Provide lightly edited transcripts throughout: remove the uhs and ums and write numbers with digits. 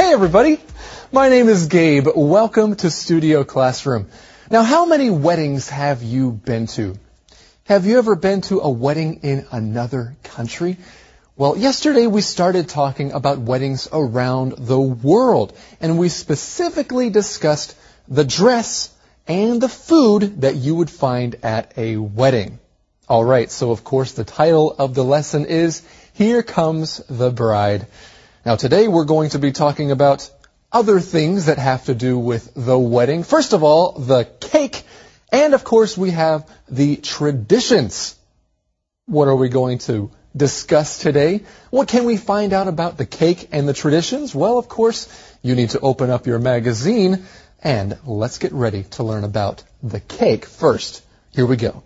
Hey everybody, my name is Gabe. Welcome to Studio Classroom. Now, how many weddings have you been to? Have you ever been to a wedding in another country? Well, yesterday we started talking about weddings around the world, and we specifically discussed the dress and the food that you would find at a wedding. All right, so of course the title of the lesson is Here Comes the Bride. Now today we're going to be talking about other things that have to do with the wedding. First of all, the cake, and of course we have the traditions. What are we going to discuss today? What can we find out about the cake and the traditions? Well, of course, you need to open up your magazine, and let's get ready to learn about the cake first. Here we go.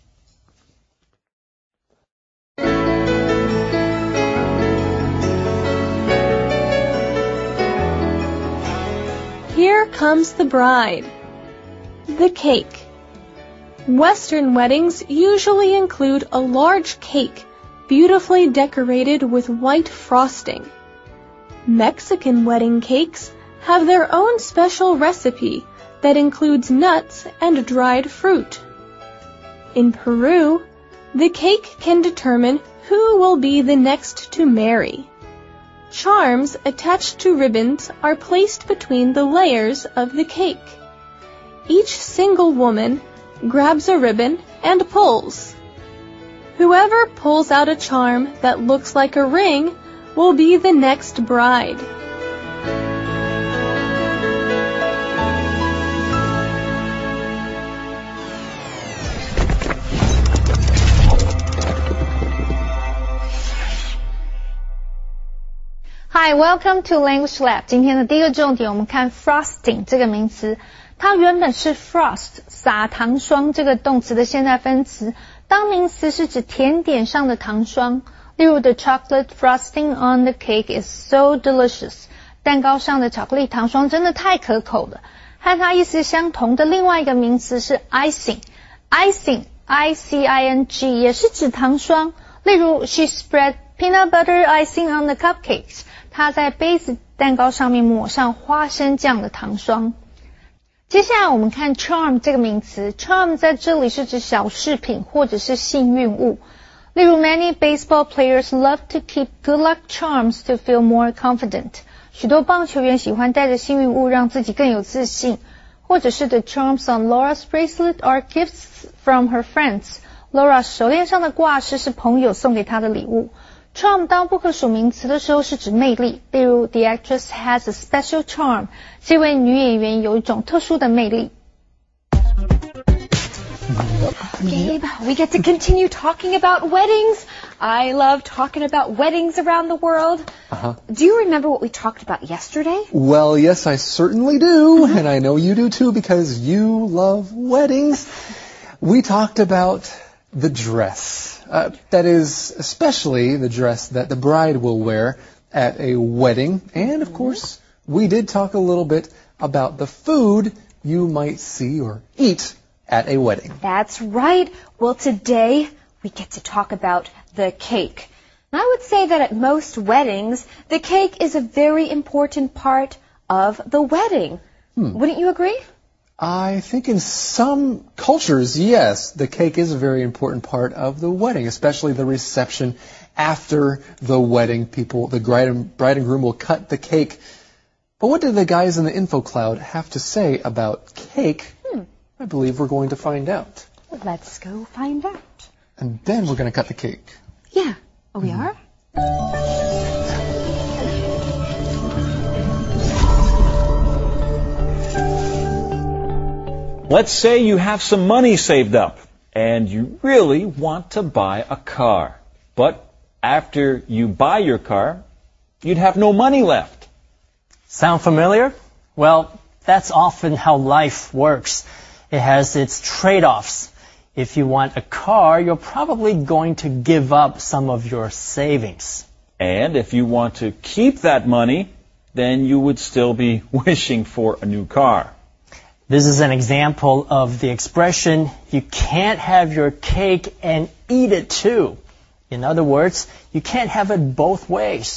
Here comes the bride. The cake. Western weddings usually include a large cake, beautifully decorated with white frosting. Mexican wedding cakes have their own special recipe that includes nuts and dried fruit. In Peru, the cake can determine who will be the next to marry. Charms attached to ribbons are placed between the layers of the cake. Each single woman grabs a ribbon and pulls. Whoever pulls out a charm that looks like a ring will be the next bride. Hi, welcome to Language Lab. 今天的第一个重点，我们看 frosting 这个名词。它原本是 frost 撒糖霜这个动词的现在分词，当名词是指甜点上的糖霜。例如 The chocolate frosting on the cake is so delicious. 蛋糕上的巧克力糖霜真的太可口了。和它意思相同的另外一个名词是 icing. icing, I-C-I-N-G 也是指糖霜。例如 She spread peanut butter icing on the cupcakes. 她在杯子蛋糕上面抹上花生酱的糖霜。接下来我们看 charm 这个名词 charm 在这里是指小饰品或者是幸运物。例如 Many baseball players love to keep good luck charms to feel more confident. 许多棒球员喜欢带着幸运物让自己更有自信。或者是 The charms on Laura's bracelet are gifts from her friends. Laura 手链上的挂饰是朋友送给她的礼物。charm 当不可数名词的时候是指魅力，例如 The actress has a special charm. 这位女演员有一种特殊的魅力。 Gabe, we get to continue talking about weddings. I love talking about weddings around the world. Do you remember what we talked about yesterday? Well, yes, I certainly do, and I know you do too because you love weddings. We talked about the dress. That is, especially the dress that the bride will wear at a wedding. And, of course, we did talk a little bit about the food you might see or eat at a wedding. That's right. Well, today we get to talk about the cake. And I would say that at most weddings, the cake is a very important part of the wedding. Wouldn't you agree? I think in some cultures, yes, the cake is a very important part of the wedding, especially the reception after the wedding. The bride and groom will cut the cake. But what did the guys in the info cloud have to say about cake? I believe we're going to find out. Let's go find out. And then we're going to cut the cake. Yeah. Oh, we are? Let's say you have some money saved up and you really want to buy a car. But after you buy your car, you'd have no money left. Sound familiar? Well, that's often how life works. It has its trade-offs. If you want a car, you're probably going to give up some of your savings. And if you want to keep that money, then you would still be wishing for a new car. This is an example of the expression, you can't have your cake and eat it too. In other words, you can't have it both ways.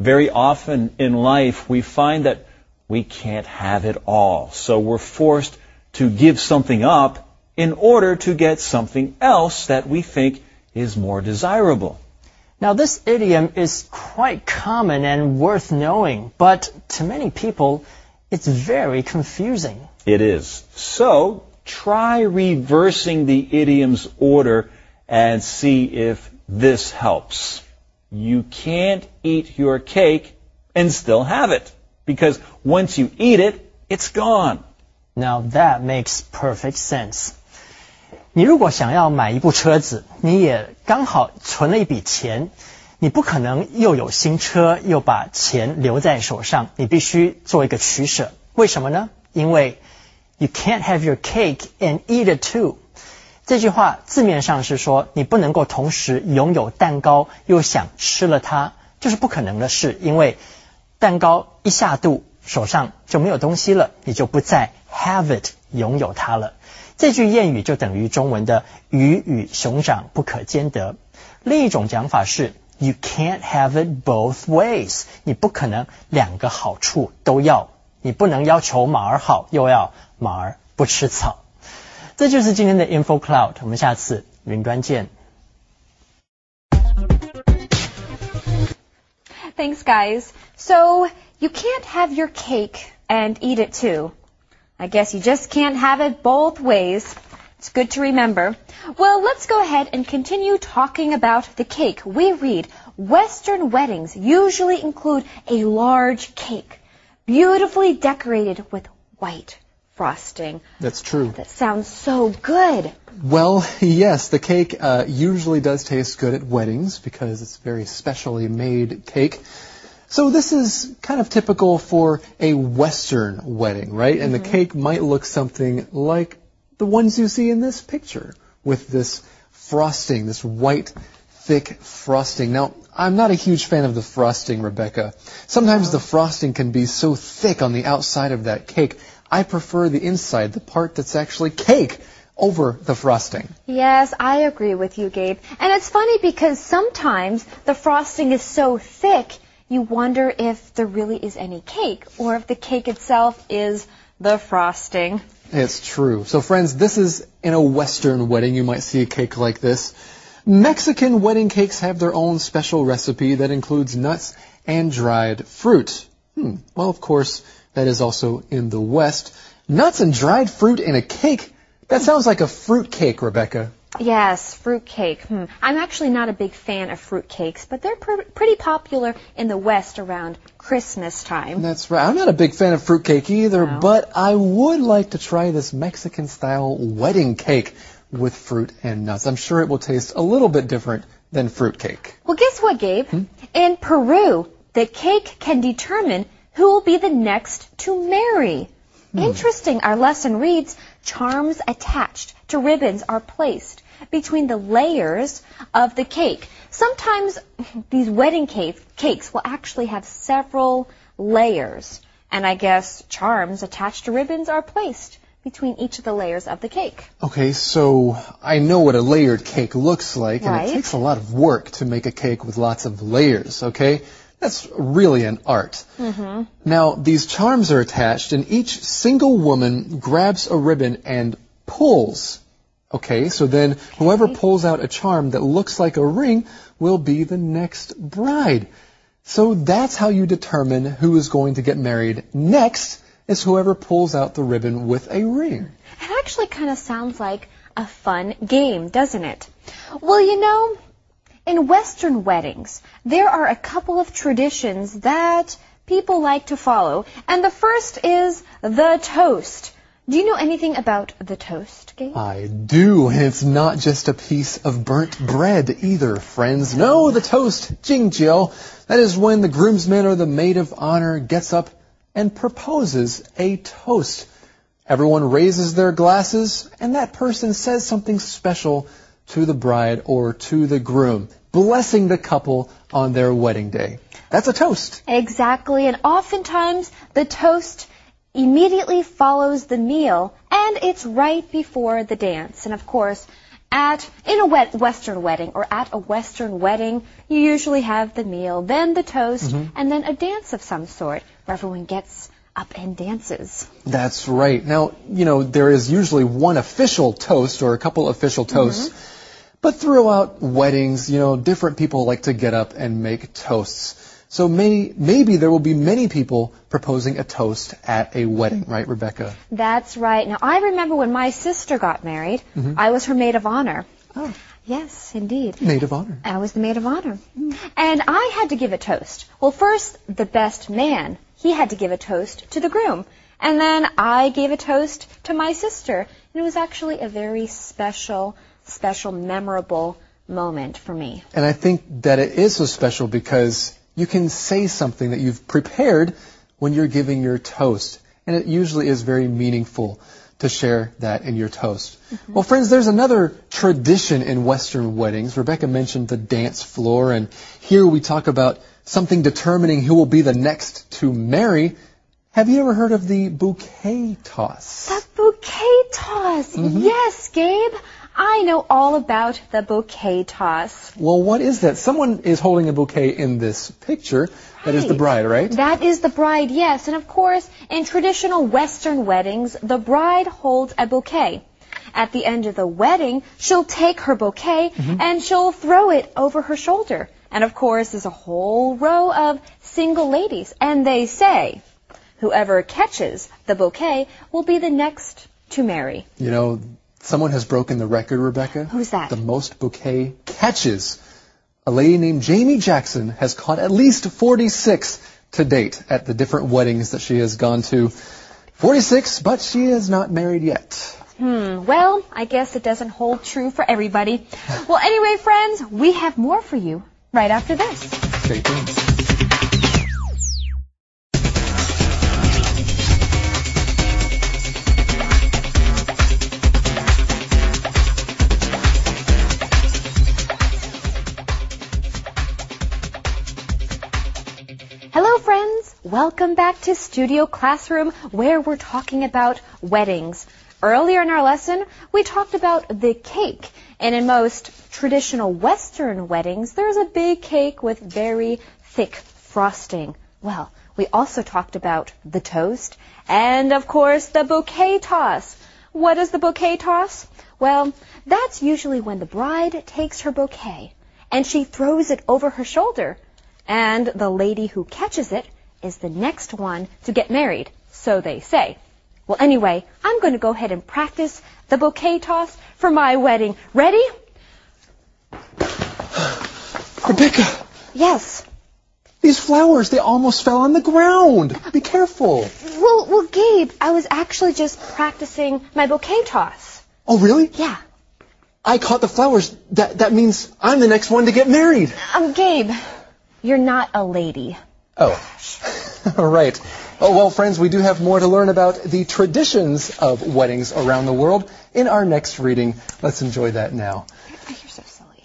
Very often in life, we find that we can't have it all. So we're forced to give something up in order to get something else that we think is more desirable. Now, this idiom is quite common and worth knowing, but to many people, it's very confusing. It is. So try reversing the idiom's order and see if this helps. You can't eat your cake and still have it, because once you eat it, it's gone. Now that makes perfect sense. 你如果想要买一部车子，你也刚好存了一笔钱，你不可能又有新车又把钱留在手上，你必须做一个取舍。为什么呢？因为 you can't have your cake and eat it too。这句话字面上是说你不能够同时拥有蛋糕又想吃了它，这是不可能的事，因为蛋糕一下肚手上就没有东西了，你就不再 have it 拥有它了。这句谚语就等于中文的鱼与熊掌不可兼得。另一种讲法是 you can't have it both ways， 你不可能两个好处都要，你不能要求马儿好又要马儿不吃草。这就是今天的 Info Cloud， 我们下次云端见。 Thanks, guys. So, you can't have your cake and eat it too. I guess you just can't have it both ways. It's good to remember. Well, let's go ahead and continue talking about the cake. We read, Western weddings usually include a large cake, beautifully decorated with white frosting. That's true. That sounds so good. Well, yes, the cake usually does taste good at weddings because it's very specially made cake. So this is kind of typical for a Western wedding, right? And the cake might look something like the ones you see in this picture with this frosting, this white, thick frosting. Now, I'm not a huge fan of the frosting, Rebecca. Sometimes the frosting can be so thick on the outside of that cake. I prefer the inside, the part that's actually cake, over the frosting. Yes, I agree with you, Gabe. And it's funny because sometimes the frosting is so thick, you wonder if there really is any cake, or if the cake itself is the frosting. It's true. So friends, this is in a Western wedding. You might see a cake like this. Mexican wedding cakes have their own special recipe that includes nuts and dried fruit. Well, of course, that is also in the West. Nuts and dried fruit in a cake? That sounds like a fruit cake, Rebecca. Yes, fruit cake. I'm actually not a big fan of fruit cakes, but they're pretty popular in the West around Christmas time. That's right. I'm not a big fan of fruit cake either, but I would like to try this Mexican-style wedding cake with fruit and nuts. I'm sure it will taste a little bit different than fruit cake. Well, guess what, Gabe? In Peru, the cake can determine who will be the next to marry. Interesting. Our lesson reads, charms attached to ribbons are placed between the layers of the cake. Sometimes these wedding cakes will actually have several layers. And I guess charms attached to ribbons are placed between each of the layers of the cake. Okay, so I know what a layered cake looks like, Right. and it takes a lot of work to make a cake with lots of layers, okay? That's really an art. Now, these charms are attached, and each single woman grabs a ribbon and pulls. Okay, so then whoever pulls out a charm that looks like a ring will be the next bride. So that's how you determine who is going to get married next, is whoever pulls out the ribbon with a ring. It actually kind of sounds like a fun game, doesn't it? Well, you know, in Western weddings, there are a couple of traditions that people like to follow. And the first is the toast. Do you know anything about the toast, Gabe? I do, and it's not just a piece of burnt bread either, friends. No, the toast, 敬酒. That is when the groomsman or the maid of honor gets up and proposes a toast. Everyone raises their glasses, and that person says something special to the bride or to the groom, blessing the couple on their wedding day. That's a toast. Exactly, and oftentimes the toast immediately follows the meal, and it's right before the dance. And of course, In a Western wedding or at a Western wedding, you usually have the meal, then the toast, and then a dance of some sort where everyone gets up and dances. That's right. Now, there is usually one official toast or a couple official toasts, but throughout weddings, different people like to get up and make toasts. So maybe there will be many people proposing a toast at a wedding, right, Rebecca? That's right. Now, I remember when my sister got married, I was her maid of honor. Oh. Yes, indeed. Maid of honor. I was the maid of honor. And I had to give a toast. Well, first, the best man, he had to give a toast to the groom. And then I gave a toast to my sister. And it was actually a very special, memorable moment for me. And I think that it is so special because you can say something that you've prepared when you're giving your toast. And it usually is very meaningful to share that in your toast. Well, friends, there's another tradition in Western weddings. Rebecca mentioned the dance floor, and here we talk about something determining who will be the next to marry. Have you ever heard of the bouquet toss? The bouquet toss! Yes, Gabe. I know all about the bouquet toss. Well, what is that? Someone is holding a bouquet in this picture. That is the bride, right? That is the bride, yes. And of course, in traditional Western weddings, the bride holds a bouquet. At the end of the wedding, she'll take her bouquet and she'll throw it over her shoulder. And of course, there's a whole row of single ladies. And they say, whoever catches the bouquet will be the next to marry. Someone has broken the record, Rebecca. Who's that? The most bouquet catches. A lady named Jamie Jackson has caught at least 46 to date at the different weddings that she has gone to. 46, but she is not married yet. Well, I guess it doesn't hold true for everybody. Well, anyway, friends, we have more for you right after this. Stay tuned. Hello, friends. Welcome back to Studio Classroom, where we're talking about weddings. Earlier in our lesson, we talked about the cake. And in most traditional Western weddings, there's a big cake with very thick frosting. Well, we also talked about the toast and, of course, the bouquet toss. What is the bouquet toss? Well, that's usually when the bride takes her bouquet and she throws it over her shoulder. And the lady who catches it is the next one to get married, so they say. Well, anyway, I'm going to go ahead and practice the bouquet toss for my wedding. Ready? Rebecca! Yes. These flowers, they almost fell on the ground. Be careful. Well, Gabe, I was actually just practicing my bouquet toss. Oh, really? Yeah. I caught the flowers. That means I'm the next one to get married. Gabe, you're not a lady. Oh. All right. Oh, well, friends, we do have more to learn about the traditions of weddings around the world in our next reading. Let's enjoy that now. You're so silly.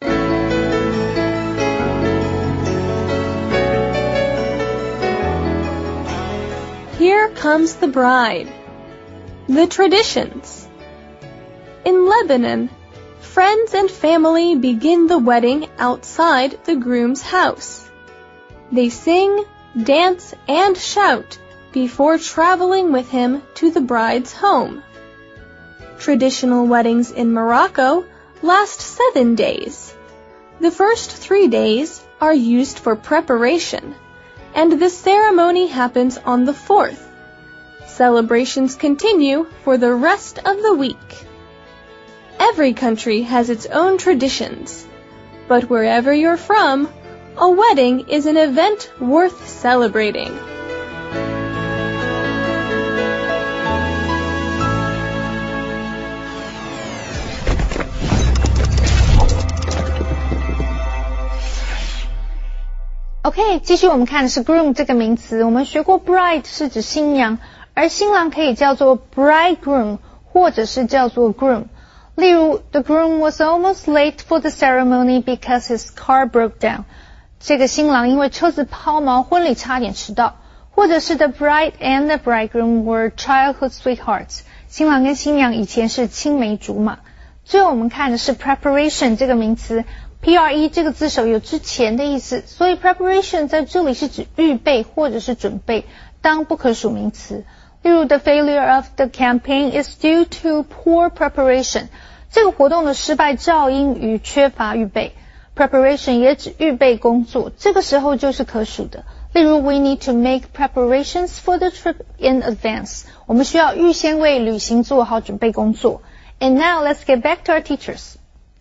Here comes the bride. The traditions. In Lebanon, friends and family begin the wedding outside the groom's house. They sing, dance, and shout before traveling with him to the bride's home. Traditional weddings in Morocco last 7 days. The first 3 days are used for preparation, and the ceremony happens on the 4th. Celebrations continue for the rest of the week. Every country has its own traditions, but wherever you're from, a wedding is an event worth celebrating. OK， 继续我们看的是 groom 这个名词。我们学过 bride 是指新娘，而新郎可以叫做 bridegroom 或者是叫做 groom。例如 ，the groom was almost late for the ceremony because his car broke down。这个新郎因为车子抛锚，婚礼差点迟到。或者是 the bride and the bridegroom were childhood sweethearts。新郎跟新娘以前是青梅竹马。 最后我们看的是 preparation 这个名词 ，pre 这个字首有之前的意思，所以 preparation 在这里是指预备或者是准备，当不可数名词。例如 the failure of the campaign is due to poor preparation， 这个活动的失败肇因于缺乏预备。preparation 也指预备工作，这个时候就是可数的。例如 we need to make preparations for the trip in advance， 我们需要预先为旅行做好准备工作。And now let's get back to our teachers.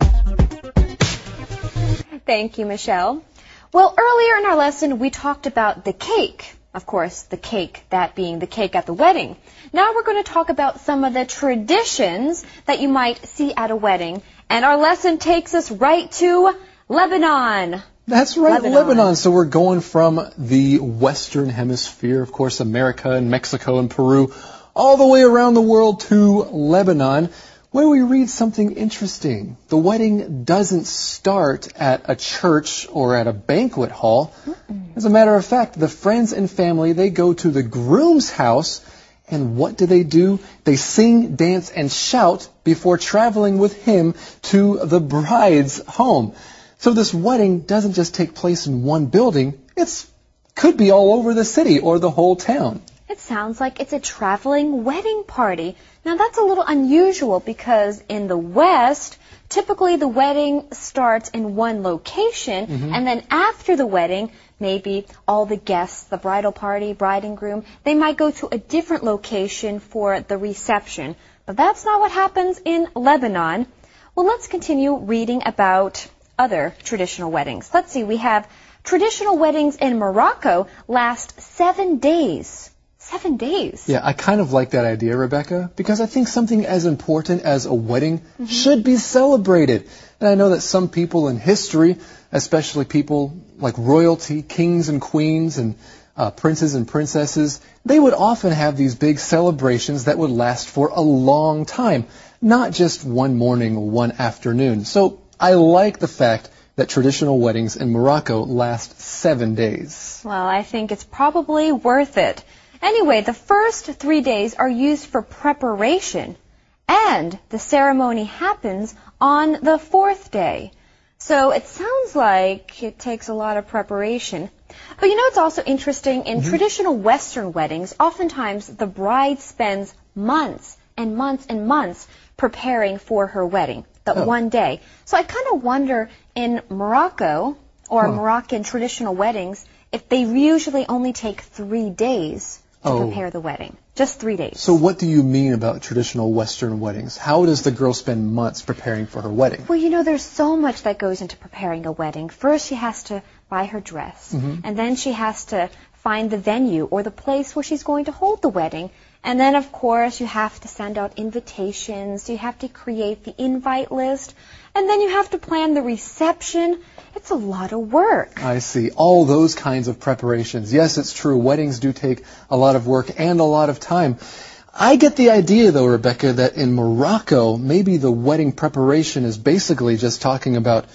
Thank you, Michelle. Well, earlier in our lesson, we talked about the cake. Of course, the cake, that being the cake at the wedding. Now we're going to talk about some of the traditions that you might see at a wedding. And our lesson takes us right to Lebanon. That's right, Lebanon. So we're going from the Western Hemisphere, of course, America and Mexico and Peru, all the way around the world to Lebanon, where we read something interesting. The wedding doesn't start at a church or at a banquet hall. As a matter of fact, the friends and family, they go to the groom's house, and what do? They sing, dance, and shout before traveling with him to the bride's home. So this wedding doesn't just take place in one building. It could be all over the city or the whole town. It sounds like it's a traveling wedding party. Now that's a little unusual because in the West, typically the wedding starts in one location, and then after the wedding, maybe all the guests, the bridal party, bride and groom, they might go to a different location for the reception. But that's not what happens in Lebanon. Well, let's continue reading about other traditional weddings. Let's see, we have traditional weddings in Morocco last 7 days. 7 days. Yeah, I kind of like that idea, Rebecca, because I think something as important as a wedding should be celebrated. And I know that some people in history, especially people like royalty, kings and queens and princes and princesses, they would often have these big celebrations that would last for a long time, not just one morning or one afternoon. So I like the fact that traditional weddings in Morocco last 7 days. Well, I think it's probably worth it. Anyway, the first 3 days are used for preparation, and the ceremony happens on the 4th day. So it sounds like it takes a lot of preparation. But you know, it's also interesting, in traditional Western weddings, oftentimes the bride spends months and months and months preparing for her wedding, that one day. So I kind of wonder, in Morocco, or Moroccan traditional weddings, if they usually only take 3 days to prepare the wedding. Just 3 days. So what do you mean about traditional Western weddings? How does the girl spend months preparing for her wedding? Well, you know, there's so much that goes into preparing a wedding. First, she has to buy her dress. And then she has to find the venue or the place where she's going to hold the wedding. And then, of course, you have to send out invitations. You have to create the invite list. And then you have to plan the reception. It's a lot of work. I see. All those kinds of preparations. Yes, it's true. Weddings do take a lot of work and a lot of time. I get the idea, though, Rebecca, that in Morocco, maybe the wedding preparation is basically just talking about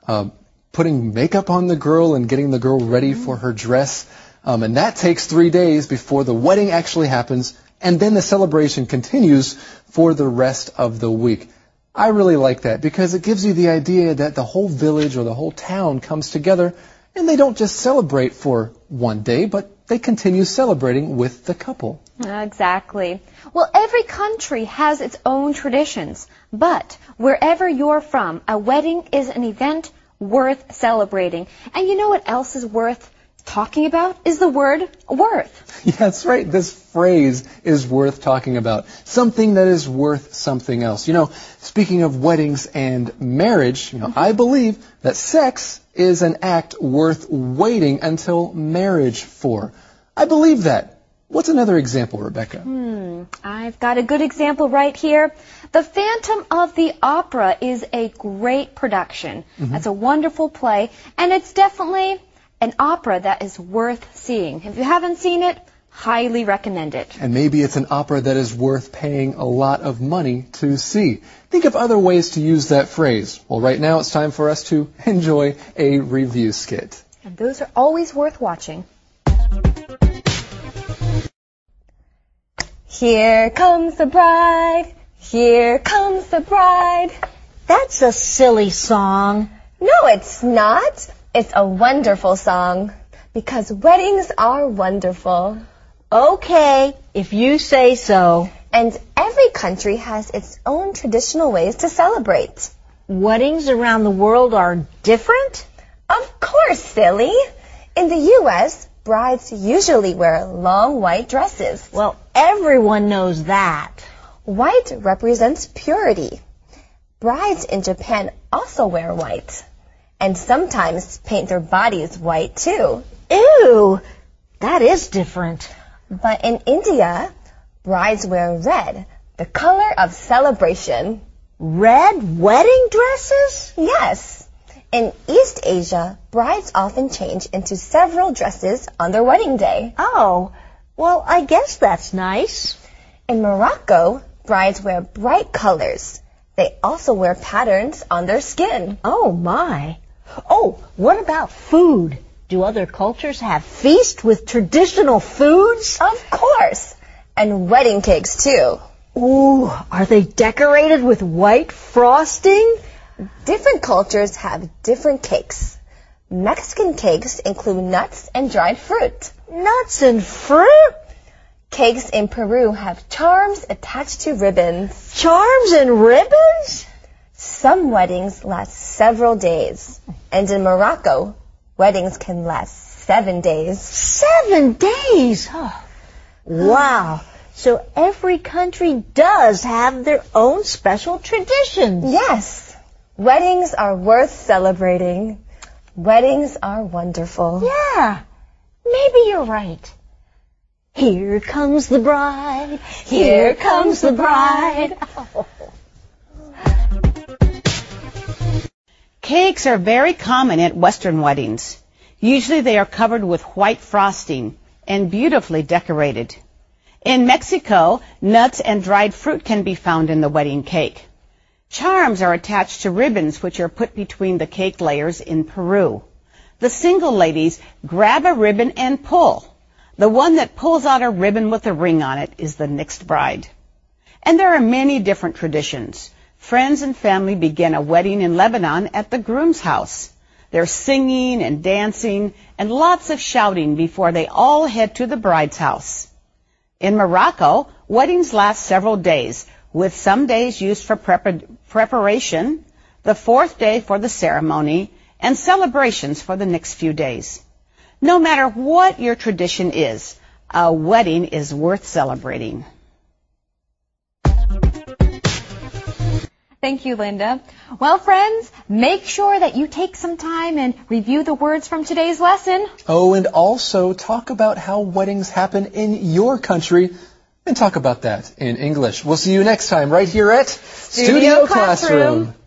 putting makeup on the girl and getting the girl ready for her dress. And that takes 3 days before the wedding actually happens. And then the celebration continues for the rest of the week. I really like that because it gives you the idea that the whole village or the whole town comes together and they don't just celebrate for 1 day, but they continue celebrating with the couple. Exactly. Well, every country has its own traditions, but wherever you're from, a wedding is an event worth celebrating. And you know what else is worth talking about? Is the word worth. Yeah, that's right. This phrase is worth talking about. Something that is worth something else. You know, speaking of weddings and marriage, I believe that sex is an act worth waiting until marriage for. I believe that. What's another example, Rebecca? I've got a good example right here. The Phantom of the Opera is a great production. That's a wonderful play, and it's definitely an opera that is worth seeing. If you haven't seen it, highly recommend it. And maybe it's an opera that is worth paying a lot of money to see. Think of other ways to use that phrase. Well, right now it's time for us to enjoy a review skit. And those are always worth watching. Here comes the bride. Here comes the bride. That's a silly song. No, it's not. It's a wonderful song. Because weddings are wonderful. Okay, if you say so. And every country has its own traditional ways to celebrate. Weddings around the world are different? Of course, silly. In the U.S., brides usually wear long white dresses. Well, everyone knows that. White represents purity. Brides in Japan also wear white. And sometimes paint their bodies white, too. Ew, that is different. But in India, brides wear red, the color of celebration. Red wedding dresses? Yes. In East Asia, brides often change into several dresses on their wedding day. Oh, well, I guess that's nice. In Morocco, brides wear bright colors. They also wear patterns on their skin. Oh, my. Oh, what about food? Do other cultures have feasts with traditional foods? Of course. And wedding cakes, too. Ooh, are they decorated with white frosting? Different cultures have different cakes. Mexican cakes include nuts and dried fruit. Nuts and fruit? Cakes in Peru have charms attached to ribbons. Charms and ribbons? Some weddings last several days. And in Morocco, weddings can last 7 days. 7 days? Oh. Wow. So every country does have their own special traditions. Yes. Weddings are worth celebrating. Weddings are wonderful. Yeah. Maybe you're right. Here comes the bride. Here comes the bride. Cakes are very common at Western weddings. Usually they are covered with white frosting and beautifully decorated. In Mexico, nuts and dried fruit can be found in the wedding cake. Charms are attached to ribbons which are put between the cake layers in Peru. The single ladies grab a ribbon and pull. The one that pulls out a ribbon with a ring on it is the next bride. And there are many different traditions. Friends and family begin a wedding in Lebanon at the groom's house. There's singing and dancing and lots of shouting before they all head to the bride's house. In Morocco, weddings last several days, with some days used for preparation, the 4th day for the ceremony, and celebrations for the next few days. No matter what your tradition is, a wedding is worth celebrating. Thank you, Linda. Well, friends, make sure that you take some time and review the words from today's lesson. Oh, and also talk about how weddings happen in your country and talk about that in English. We'll see you next time right here at Studio Classroom.